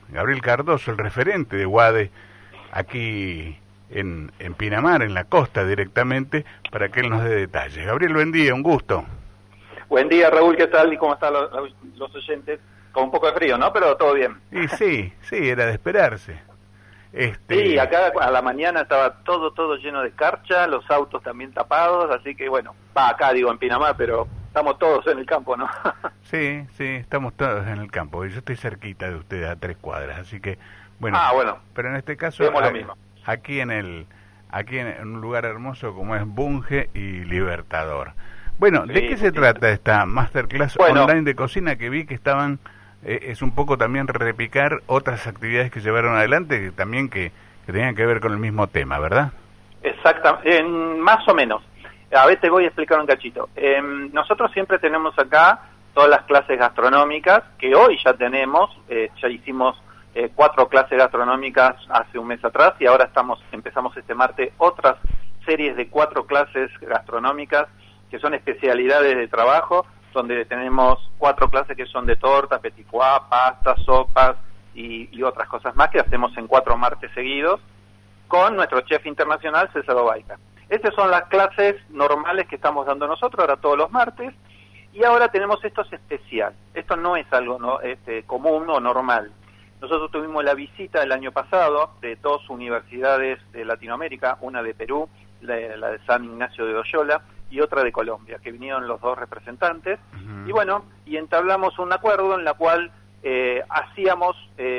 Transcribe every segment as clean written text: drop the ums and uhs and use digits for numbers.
Gabriel Cardoso, el referente de UADE aquí en Pinamar, en la costa directamente, para que él nos dé detalles. Gabriel, buen día, un gusto. Buen día, Raúl, ¿qué tal? ¿Y cómo están los oyentes? Con un poco de frío, ¿no? Pero todo bien. Y sí, era de esperarse. Sí, acá a la mañana estaba todo lleno de escarcha, los autos también tapados, así que bueno, acá digo en Pinamar, pero estamos todos en el campo, ¿no? Sí, estamos todos en el campo. Yo estoy cerquita de ustedes, a 3 cuadras, así que bueno. Bueno. Pero en este caso, lo mismo. aquí en un lugar hermoso como es Bunge y Libertador. Bueno, ¿de qué se trata esta masterclass online de cocina que vi que estaban? Es un poco también repicar otras actividades que llevaron adelante que también que tenían que ver con el mismo tema, ¿verdad? Exactamente, más o menos. A ver, te voy a explicar un cachito. Nosotros siempre tenemos acá todas las clases gastronómicas, que hoy ya tenemos, ya hicimos 4 clases gastronómicas hace un mes atrás y ahora empezamos este martes otras series de 4 clases gastronómicas que son especialidades de trabajo, donde tenemos 4 clases que son de torta, petit pois, pasta, sopas y otras cosas más que hacemos en 4 martes seguidos con nuestro chef internacional César Obaica. Estas son las clases normales que estamos dando nosotros ahora todos los martes y ahora tenemos esto especial. Esto no es algo común o normal. Nosotros tuvimos la visita el año pasado de 2 universidades de Latinoamérica, una de Perú, la de San Ignacio de Loyola, y otra de Colombia, que vinieron los 2 representantes, y bueno, y entablamos un acuerdo en la cual hacíamos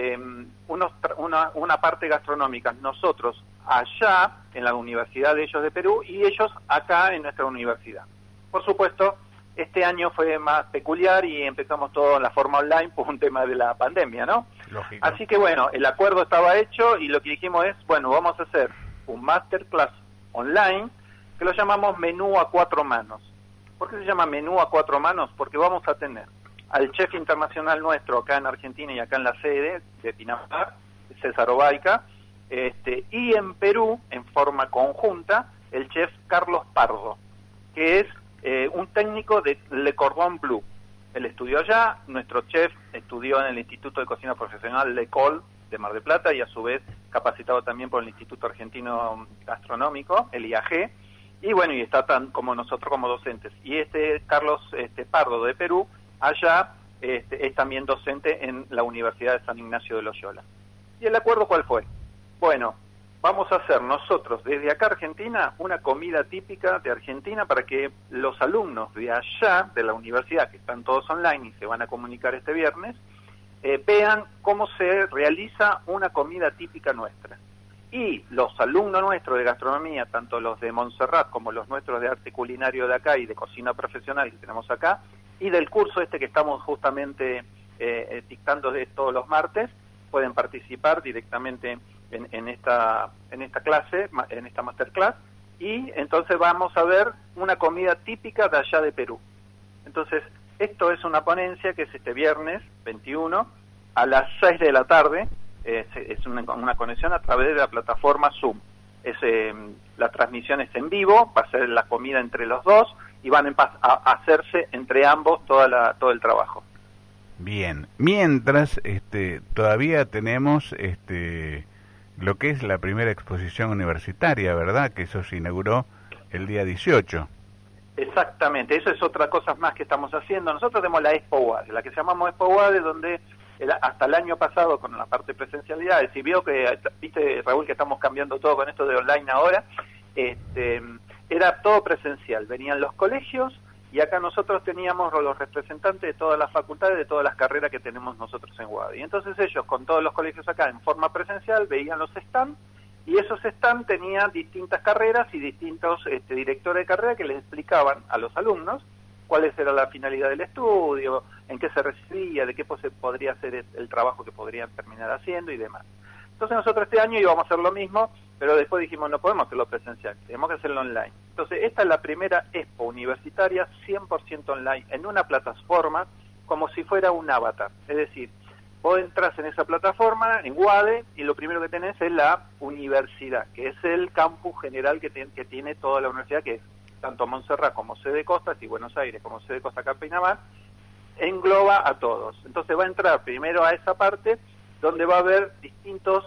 una parte gastronómica, nosotros allá en la universidad de ellos de Perú, y ellos acá en nuestra universidad. Por supuesto, este año fue más peculiar y empezamos todo en la forma online por un tema de la pandemia, ¿no? Lógico. Así que bueno, el acuerdo estaba hecho y lo que dijimos es, bueno, vamos a hacer un masterclass online que lo llamamos menú a 4 manos. ¿Por qué se llama menú a 4 manos? Porque vamos a tener al chef internacional nuestro acá en Argentina y acá en la sede de Pinamar, César Obaica, y en Perú, en forma conjunta, el chef Carlos Pardo, que es un técnico de Le Cordon Bleu. Él estudió allá, nuestro chef estudió en el Instituto de Cocina Profesional Le Col de Mar del Plata y a su vez capacitado también por el Instituto Argentino Gastronómico, el IAG, y bueno, y está tan como nosotros como docentes. Y Carlos Pardo de Perú, allá es también docente en la Universidad de San Ignacio de Loyola. ¿Y el acuerdo cuál fue? Bueno, vamos a hacer nosotros desde acá Argentina una comida típica de Argentina para que los alumnos de allá, de la universidad, que están todos online y se van a comunicar este viernes, vean cómo se realiza una comida típica nuestra. Y los alumnos nuestros de gastronomía, tanto los de Montserrat como los nuestros de arte culinario de acá y de cocina profesional que tenemos acá, y del curso que estamos justamente dictando todos los martes, pueden participar directamente en esta clase, en esta masterclass, y entonces vamos a ver una comida típica de allá de Perú. Entonces, esto es una ponencia que es este viernes 21 a las 6 de la tarde, es una conexión a través de la plataforma Zoom. La transmisión es en vivo, va a ser la comida entre los dos y van a hacerse entre ambos todo el trabajo. Bien, mientras todavía tenemos lo que es la primera exposición universitaria, ¿verdad? Que eso se inauguró el día 18. Exactamente, eso es otra cosa más que estamos haciendo. Nosotros tenemos la Expo UADE, la que llamamos Expo UADE, donde hasta el año pasado con la parte de presencialidades, y veo que, viste Raúl, que estamos cambiando todo con esto de online ahora, era todo presencial, venían los colegios y acá nosotros teníamos los representantes de todas las facultades, de todas las carreras que tenemos nosotros en UADE. Y entonces ellos, con todos los colegios acá en forma presencial, veían los stands, y esos stands tenían distintas carreras y distintos directores de carrera que les explicaban a los alumnos cuál era la finalidad del estudio, en qué se recibía, de qué podría ser el trabajo que podrían terminar haciendo y demás. Entonces nosotros este año íbamos a hacer lo mismo, pero después dijimos no podemos hacerlo presencial, tenemos que hacerlo online. Entonces esta es la primera expo universitaria 100% online, en una plataforma como si fuera un avatar. Es decir, vos entras en esa plataforma, en UADE, y lo primero que tenés es la universidad, que es el campus general que tiene toda la universidad, que es tanto Montserrat como sede Costas y Buenos Aires como sede Costa acá en Pinamar, engloba a todos. Entonces va a entrar primero a esa parte donde va a haber distintos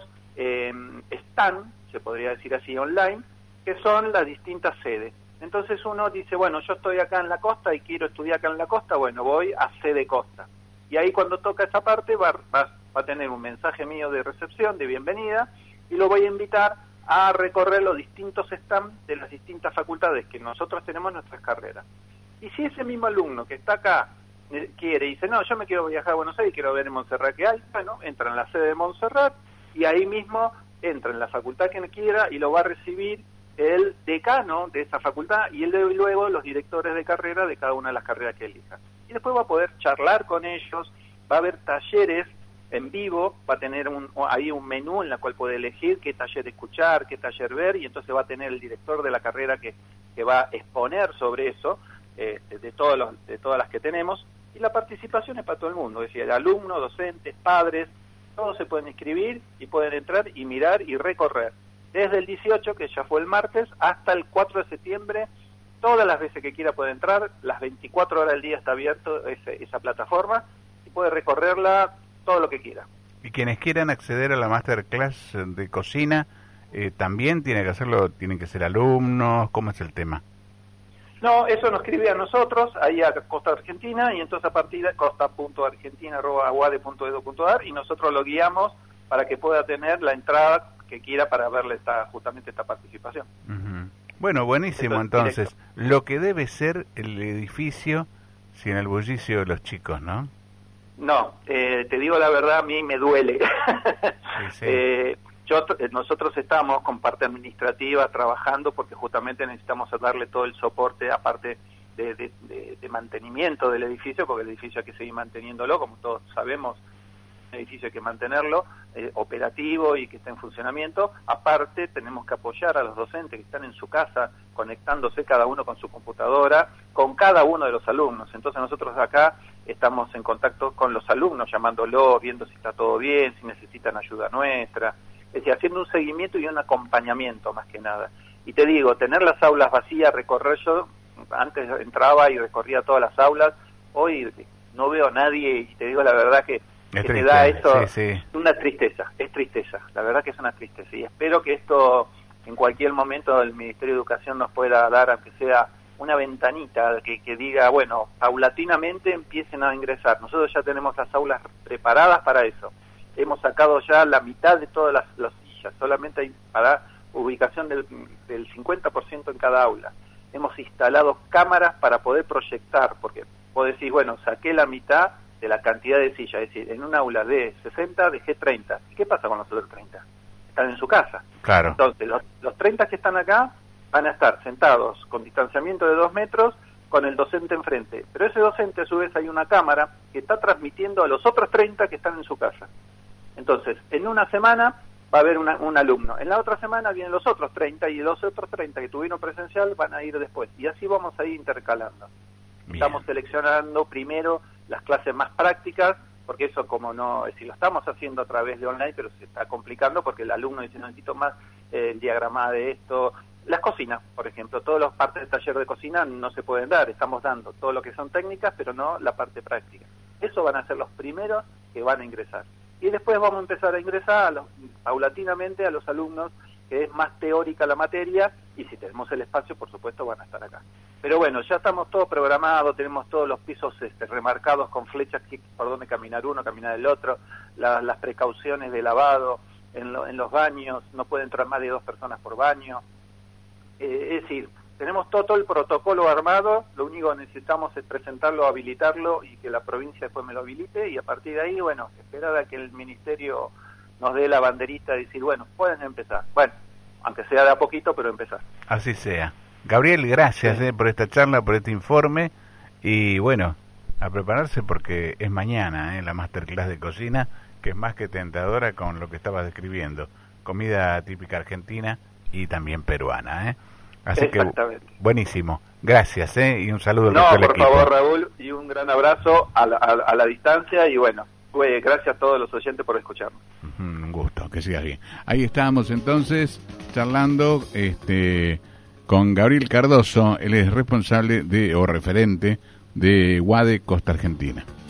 stand, se podría decir así, online, que son las distintas sedes. Entonces uno dice, bueno, yo estoy acá en la costa y quiero estudiar acá en la costa, bueno, voy a sede costa. Y ahí cuando toca esa parte va a tener un mensaje mío de recepción, de bienvenida, y lo voy a invitar a recorrer los distintos stands de las distintas facultades que nosotros tenemos en nuestras carreras. Y si ese mismo alumno que está acá quiere y dice, no, yo me quiero viajar a Buenos Aires y quiero ver en Montserrat qué hay, bueno, entra en la sede de Montserrat y ahí mismo entra en la facultad que quiera y lo va a recibir el decano de esa facultad y luego los directores de carrera de cada una de las carreras que elija. Y después va a poder charlar con ellos, va a haber talleres en vivo, va a tener ahí un menú en la cual puede elegir qué taller escuchar, qué taller ver, y entonces va a tener el director de la carrera que va a exponer sobre eso, de todas las que tenemos, y la participación es para todo el mundo, es decir, alumnos, docentes, padres, todos se pueden inscribir y pueden entrar y mirar y recorrer. Desde el 18, que ya fue el martes, hasta el 4 de septiembre, todas las veces que quiera puede entrar, las 24 horas del día está abierto esa plataforma, y puede recorrerla todo lo que quiera. Y quienes quieran acceder a la masterclass de cocina, también tienen que hacerlo, tienen que ser alumnos, ¿cómo es el tema? No, eso nos escribe a nosotros, ahí a Costa Argentina, y entonces a partir de costa.argentina@uade.edu.ar, y nosotros lo guiamos para que pueda tener la entrada que quiera para verle justamente esta participación. Uh-huh. Bueno, buenísimo. Entonces, lo que debe ser el edificio sin el bullicio de los chicos, ¿no? No, te digo la verdad, a mí me duele. Sí, sí. Nosotros estamos con parte administrativa trabajando porque justamente necesitamos darle todo el soporte, aparte de mantenimiento del edificio, porque el edificio hay que seguir manteniéndolo, como todos sabemos, el edificio hay que mantenerlo operativo y que esté en funcionamiento. Aparte tenemos que apoyar a los docentes que están en su casa, conectándose cada uno con su computadora, con cada uno de los alumnos. Entonces nosotros acá estamos en contacto con los alumnos, llamándolos, viendo si está todo bien, si necesitan ayuda nuestra, es decir, haciendo un seguimiento y un acompañamiento más que nada. Y te digo, tener las aulas vacías, recorrer, yo antes entraba y recorría todas las aulas, hoy no veo a nadie y te digo la verdad que te da eso, sí. Una tristeza, es tristeza, la verdad que es una tristeza, y espero que esto en cualquier momento el Ministerio de Educación nos pueda dar, aunque sea una ventanita que diga, bueno, paulatinamente empiecen a ingresar. Nosotros ya tenemos las aulas preparadas para eso, hemos sacado ya la mitad de todas las sillas, solamente hay para ubicación del 50% en cada aula. Hemos instalado cámaras para poder proyectar, porque vos decís, bueno, saqué la mitad de la cantidad de sillas, es decir, en un aula de 60 dejé 30. ¿Y qué pasa con los otros 30? Están en su casa. Claro. Entonces, los 30 que están acá van a estar sentados con distanciamiento de 2 metros con el docente enfrente. Pero ese docente, a su vez, hay una cámara que está transmitiendo a los otros 30 que están en su casa. Entonces, en una semana va a haber un alumno. En la otra semana vienen los otros 30 y los otros 30 que tuvieron presencial van a ir después. Y así vamos a ir intercalando. Bien. Estamos seleccionando primero las clases más prácticas, porque eso como no, si lo estamos haciendo a través de online, pero se está complicando porque el alumno dice, no necesito más el diagrama de esto. Las cocinas, por ejemplo, todas las partes del taller de cocina no se pueden dar, estamos dando todo lo que son técnicas, pero no la parte práctica. Eso van a ser los primeros que van a ingresar. Y después vamos a empezar a ingresar paulatinamente a los alumnos que es más teórica la materia, y si tenemos el espacio, por supuesto, van a estar acá. Pero bueno, ya estamos todo programado, tenemos todos los pisos remarcados con flechas por donde caminar uno, caminar el otro, las precauciones de lavado en los baños, no puede entrar más de 2 personas por baño. Es decir, tenemos todo el protocolo armado, lo único que necesitamos es presentarlo, habilitarlo y que la provincia después me lo habilite, y a partir de ahí, bueno, esperar a que el ministerio nos dé la banderita y decir, bueno, pueden empezar. Bueno, aunque sea de a poquito, pero empezar. Así sea. Gabriel, gracias por esta charla, por este informe, y bueno, a prepararse porque es mañana la masterclass de cocina, que es más que tentadora con lo que estabas describiendo, comida típica argentina y también peruana, Así que buenísimo, gracias, y un saludo al resto del equipo. No, por favor, Raúl, y un gran abrazo a la distancia, y bueno, gracias a todos los oyentes por escucharnos. Un gusto, que sigas bien. Ahí estábamos entonces charlando con Gabriel Cardoso, él es responsable o referente de UADE Costa Argentina.